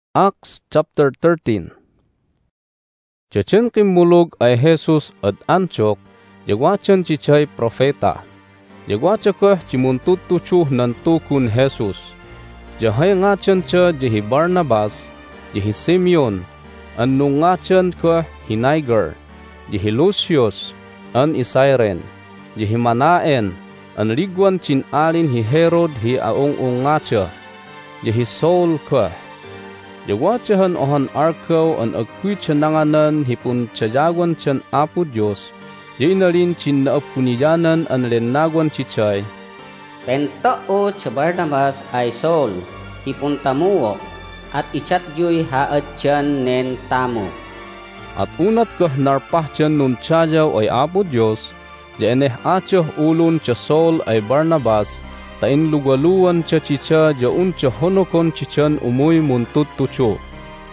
Acts chapter 13. Jacen kimmulog ay Jesus ad Antioch, jagwacen cicay profeta. Jagwaca kah cimuntutucuh nan tukun Jesus. Jahay ngacen ca jahi Barnabas, jahi Simeon, an nungacen kah Hiniger, jahi Lucius, an Isairen, jahi Manaen, an ligwan cin alin hi Herod hi aong ngaca, jahi Saul kah. Jagwacahan ohan arkaw an agkwi cananganan hipun cajagwan can Apo Dios, inalin cin naapuniyanan an lenagwan cicay. Pentao ca Barnabas ay Saul, hipun tamuo, at ichatjuy haat can nen tamu. At unat kah narpah can nun cajaw ay Apo Dios, eneh acah ulun ca Saul ay Barnabas, tain lugaluan ca cica jaun ca honokon cican umuy muntutucu.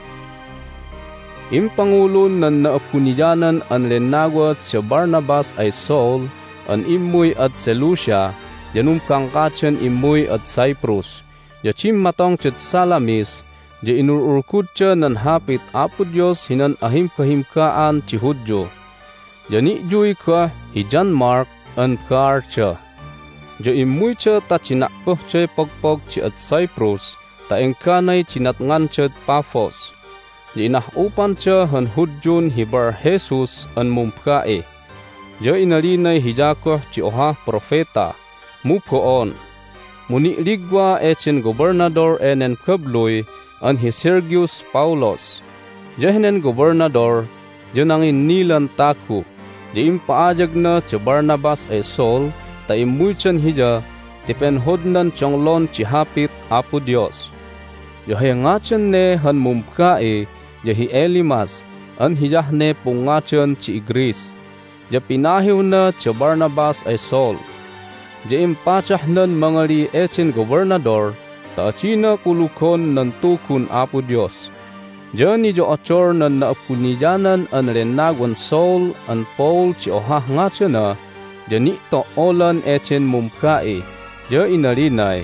Impangulun nan naapuniyanan an lenagwa ca Barnabas ay Saul, an imuy at Seleucia, janum kangkacen imuy at Cyprus, jacim matong cat Salamis, ja inururkud ca nan hapit Apo Dios hinan ahim-kahimkaan ci Hudyo. Jani juy ka hijan Mark an kar ca. Ja imuy ca ta cinakpeh ca pagpag ci at Cyprus, ta engkanay cinatngan ca Paphos. Ja inahupan ca han Hudyon hibar Jesus an mumpkae. Ja inalinay hijakah ci oha profeta, mupoon. Muni ligwa echen gobernador enen kabloy an hi Sergius Paulos. Ja hinen gobernador, ja nangin nilan taku. Ja impaajag na ca Barnabas ay Saul, ta imuycan hija, tipenhodnan chonglon ci hapit Apo Dios. Yahay ngacen ne han mumpkae, jahi Elimas, an hijah ne pungacen ci Igris. Ja pinahiw na ca Barnabas ay Saul. Ja impacah nan mangali echen gobernador, ta acina kulukon nan tukun Apo Dios. Ja ni jo achor nan naapuniyanan an lenagwan Saul an Paul ci ohah ngacena, jani to olan echen mumkae, ja inalinay.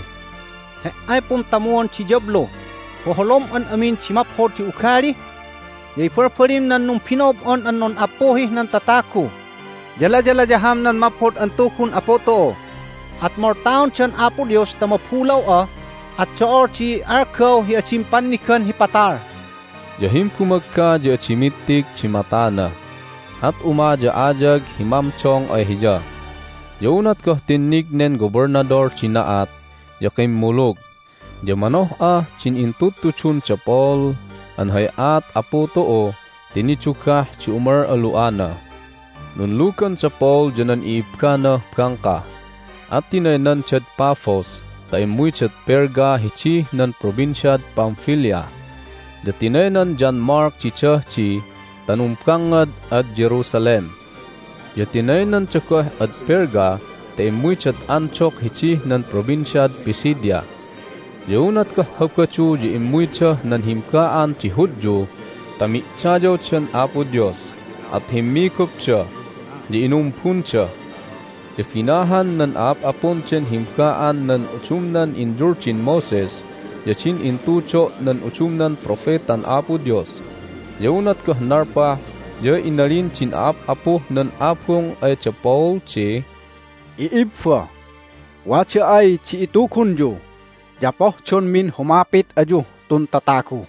Ay puntamuan ci Jablo, hoholom an amin ci maphod ci ukali, jay perperim nan nung pinob on an non apohi nan tataku, jala-jala jaham nan maphod an tukun apoto, at mortaon chan Apo Dios ta mapulaw at soor ci arkaw hi achimpan nikan hipatar. Jahim kumagka ja chimitik chimatana, at umaja ajag himamchong ay hija. Yaunat kah tinnig nen gobernador cinaat, jakim mulog. Jamanoh cin intutuchun ca Paul, an hayat Apo too, tinichukah ci umar aluana. Nunlukan sa Paul janan iipkana prangka, at tinaynan cad Paphos, taimuy cad Perga hichi nan probinsyad Pamphylia. Jatinaynan Jan Mark cicah ci, tanumpkangad at Jerusalem. Jatinaynan cakah at Perga, taimuy cad Antioch hichi nan probinsyad Pisidia. Jaunat kah hapkacu ji imuy cah nan himkaan ci Hudyo, tamik cajaw can Apo Dios, at himikop ca, ji inumpun ca. Jafinahan nan apon cen himkaan nan ucumnan injur cin Moses, jacin intuco nan ucumnan profetan Apo Dios. Jaunat kah narpa, ja inalin cin apo nan apong ay ca Paul ci, iibfa, wacha ay ci itukunjo, japoh chon min humapit aju tun tataku.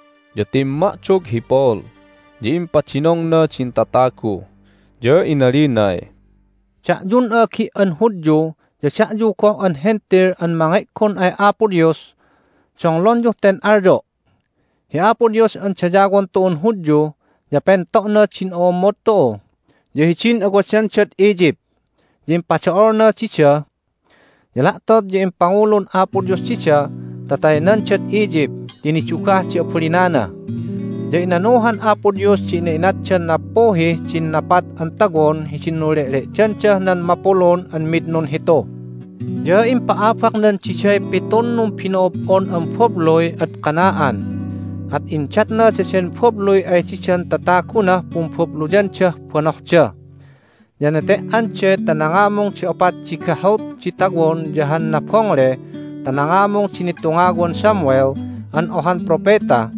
Jatimma chog hi Paul, jim pacinong na cin tataku, ja inalinay. Chakjun ki an Hudyo, ja chakju ko an henter an mangekon ay Apo Dios, songlon jo ten arjo. Hi Apo Dios an chajagwan to an Hudyo, ja pentok na chin o moto, ja hichin agwasan chat Egypt, jim pachaor na chicha, ja laktot jim pangulon Apo Dios chicha, tatay nan chat Egypt, tinichukah ci apulinana. Ja inanuhan Apo Dios ci inainatchan na pohi cin napat antagon hicinulele canca nan mapulon an midnon hito. Ja impaapak nan cicay piton nung pinoob on ang pobloy at kanaan. At inchat na sa siyan pobloy ay cican tataku na pumpoblujan ca puanok ca. Janete anche tanangamong ci opat ci kahot ci tagwon jahan na pongle, tanangamong cinitungagwan Samuel, an ohan propeta,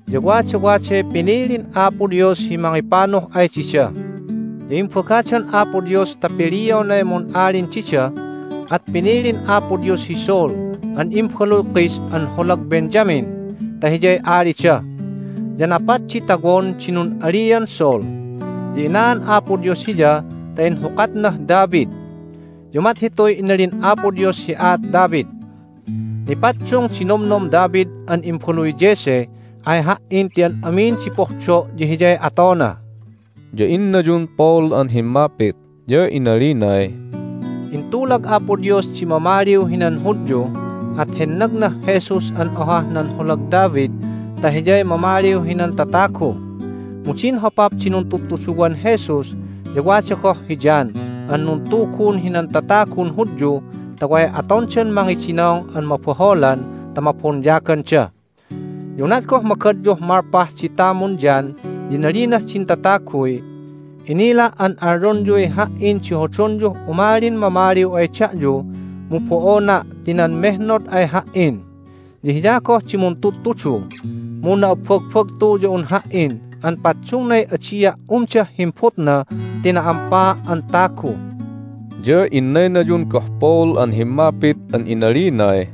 Jagwatsa pinilin Apo Dios himangipano ay siya. Impagkatsan Apo Dios tapiliyaw na mon alin siya, at pinilin Apo Dios si Saul, an imphalukis an holag Benjamin, tahijay ali siya. Janapat si tagon sinun alian Saul. Jinaan Apo Dios siya, tayin hukat na David. Jumat hitoy inalin Apo Dios si at David. Nipatsong sinomnom David an imphaluy Jesse, ay hain tiyan amin si Pokcho jihijay atona. Jain na jun Paul an himapit, ja inalinay. Intulag Apo Dios si mamaliw hinan Hudyo, at henag na Jesus an oha nan hulag David, tahijay mamaliw hinan tatako. Mucin hapap sinuntutusugan Jesus, jagwatsa ko hijan, an nuntukun hinan tatakun Hudyo, taway aton siyan mangisinong an mapuholan, tamapunjakan siya. Yunat ko makadyo marpah citamon dyan, dinalina cintatakoy, inila an aronjoy hain si hochonjo umalin mamaliw ay tiyadyo, mupuona tinan mehnot ay hain. Dihiya ko cimuntututsu, muna upag-pag tuyo un hain, an patsung na'y atsiya himput na tinaampa an tako. Ja inay na jun kah Paul an himapit an inalinay.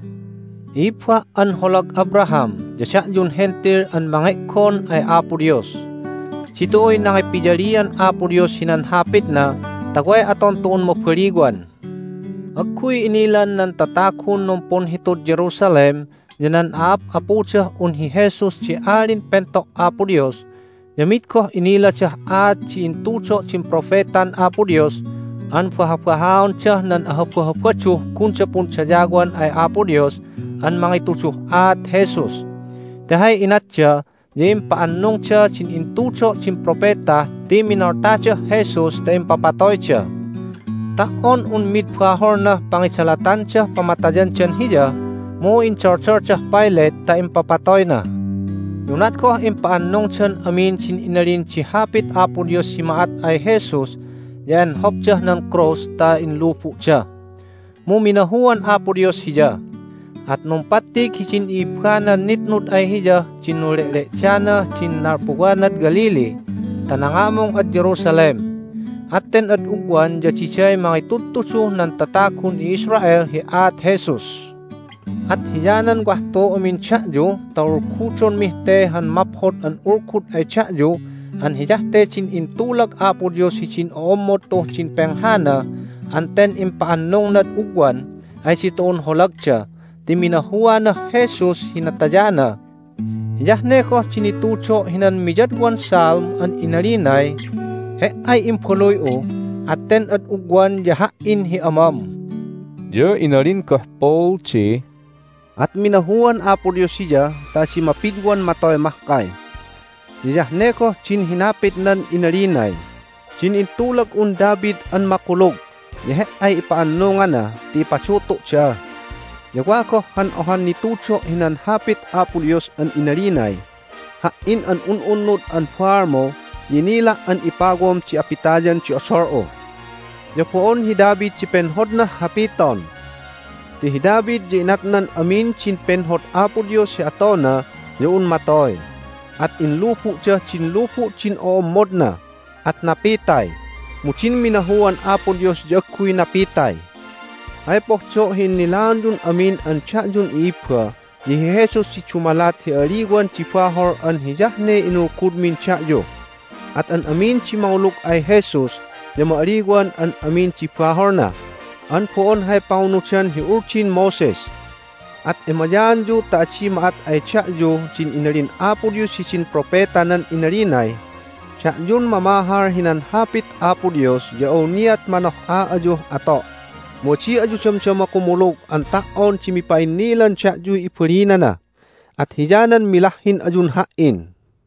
Ipa an holag Abraham, jasya jun hentir an mangikon ay Apo Dios. Situoy nangipijalian Apo Dios hinanhapit na, tagway aton tuon mo periguan. Agkuy inilan ng tatakon ng punhitod Jerusalem, yanan apo siya unhi Jesus si alin pentok Apo Dios, yamit ko inila siya at si intuso si profetan Apo Dios, an pahapahaon siya nan ahapahapatso kung siya pun sa jaguan ay Apo Dios, an mga ituso at Jesus. Dahay inat siya, jim paanong siya sin intuso sin propeta, di minorta siya Jesus, da impapatoy siya. Taon unmid pahor na pangisalatan siya, pamatajan siya hiya, mo in church siya Pilate, ta impapatoy na. Yunat ko impaanong siya amin sin inalin si hapit Apo Dios si maat ay Jesus, yan hop siya ng cross, ta inlupo siya. Mo minahuan Apo Dios hiya. At nung patik hisin ipkanan nitnud ay hiya, sinulele siya na sinarpuganat Galili, tanangamong at Jerusalem. At ten at ugwan, dya siya'y mga itutuso ng tatakon ni Israel hi at Jesus. At hiyanan kwahto amin tiyadyo, taurkutson mihte han maphot an urkut ay tiyadyo, an hiyahte sin intulag Apo Dios hisin oomot to sin penghana, an ten impaanong nad ugwan, ay sitoon holag siya, timinahuwa na Jesus hinatayana. Hiyahne ko sinitucho hinan mijadwan salm an inalinay, he ay impuloy o, at ten at ugwan yahain hi amam. Ja inalin kah Paul chi, at minahuan Apo Dios siya, ta si mapidwan matoy mahkay. Hiyahne ko sin hinapit nan inalinay, sin intulag un David an makulog, yahe ay ipaanungan na, ti pasuto siya. Yagwa ko han ohan ni tucho hinan hapit Apo Dios an inalinay, hain an ununod an farmo, yinila an ipagwam ci apitajan ci osoro. Yapoon hi David ci penhod na hapiton. Ti hi David di inatnan amin cin penhod Apo Dios si atona, yun matoy. At inlupu siya cin lupu cin oomod na, at napitay. Mucin minahuan Apo Dios yakuy napitay. Ay pokcho hinilaan dun amin an tsa dun ipwa, di Jesus si chumalat hi aliwan si pahor an hiyahne inukud min tsa yo. At an amin si mauluk ay Jesus, di maaliwan an amin si pahor na. An poon hay paunuksan hi urchin Moses. At emayan yo ta si maat ay tsa yo, sin inalin Apo Dios si sin propeta nan inalinay. Tsa yun mamahar hinan hapit Apo Dios, yao niyat manok aadyo ato. Mochi aju cham-chama kumulog ang taon chimipainilan siya ju ipurina na, at hiyanan milahin ajun hain.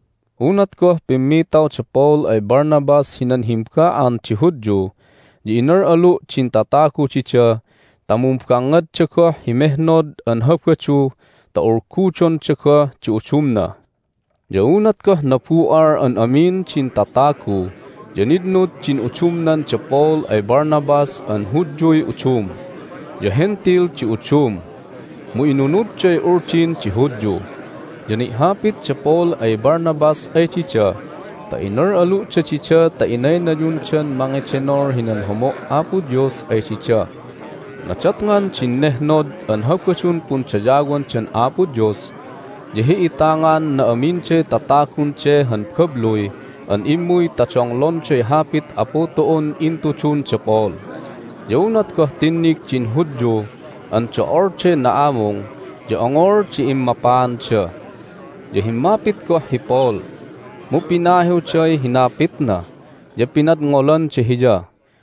Unat ko pimitaw sa Paul ay Barnabas hinanhimkaan ci Hudyo, di inaralu cintataku ci siya, tamumkangad siya ko himehnod an hapkachu, taurkuchon siya ko ci uchumna. Di unat ko napuar an amin cintataku, janidnut cin uchumnan ci Paul ay Barnabas an Hudyo'y uchum. Ja hentil ci uchum. Mu inunut cay urchin ci Hudyo. Jani hapit cha Paul ay Barnabas ay chicha. Ta inor alu cha chicha ta inay na yun chan mga chenor hinan homo Apo Diyos ay chicha. Nachat ngan chinnehnod an hapkachun pun chajagon chan Apo Diyos. Jehi itangan na amin che tatakun che han kabloy an imuy tachonglon che hapit Apo toon into chun cha Paul. Yaunat kah tinnik chin hudyo an cha or che naamong jaongor chi immapan cha. Jahimapit ko hi Paul. Mupinahiw chay hinapit na. Japinat ngolan che hija.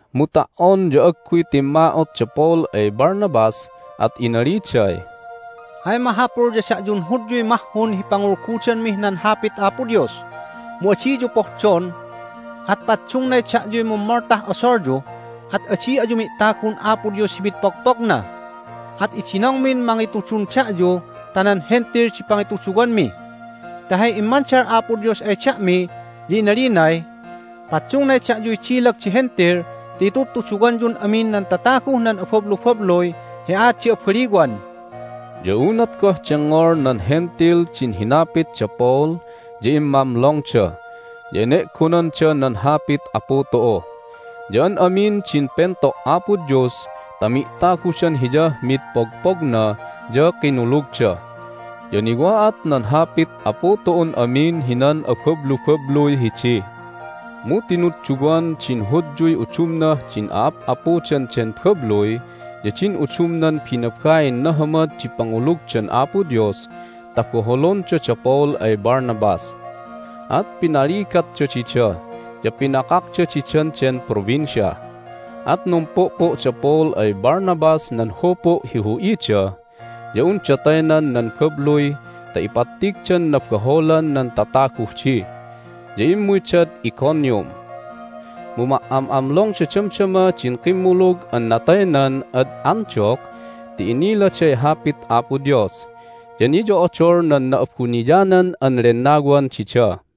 Mutaon ja akwi timaot cha Paul ay Barnabas at inari chay. Ay mahapur ja jun hudyo'y mahon hipangurkuchan mi nan hapit Apo Diyos. Muachi jo pohchon at patchung na jo'y mumartah asorjo at achi ajumi takun Apo Diyos hibit pokpok na. At ichinang min mangituchun jo tanan hentir si pangitusugan mi. Tahay imanchar Apo Diyos ay mi, di nalinay, patchung na jo'y chilak si hentir, titup tusugan jun amin nan tatakuh nan apoblo-pobloy, hiat si apkariguan. Jaunat ko changor nan hentil chin hinapit cha Paul, di imamlong cha, jene kunan cha nan hapit Apo too. Jan amin chin pento Apo Diyos, tami takusan hija mit pogpog na, ja kinulog cha. Yanigwaat nan hapit Apo toon amin hinan akablu-kabloy hichi. Mutinut chuguan chin hudjoy uchumna chin Apo chan chen kabloy, jachin uchumnan pinapkain na hamad chi pangulog chan Apo Diyos, takuholon cha Paul ay Barnabas. At pinalikat cha chicha, ja pinakak cha chichan chen probinsya. At numpo po cha Paul ay Barnabas nan hopo hihui cha, yaun chataynan nan kabloy, ta ipatik chan napkaholan nan tatakuh chi. Jaim muichat Iconium. Mumaam-amlong siya chamchama chin kimulog an nataynan at Antioch, ti inila chay hapit Apo Diyos. Janijo ochor nan naapkunijanan an renagwan chicha.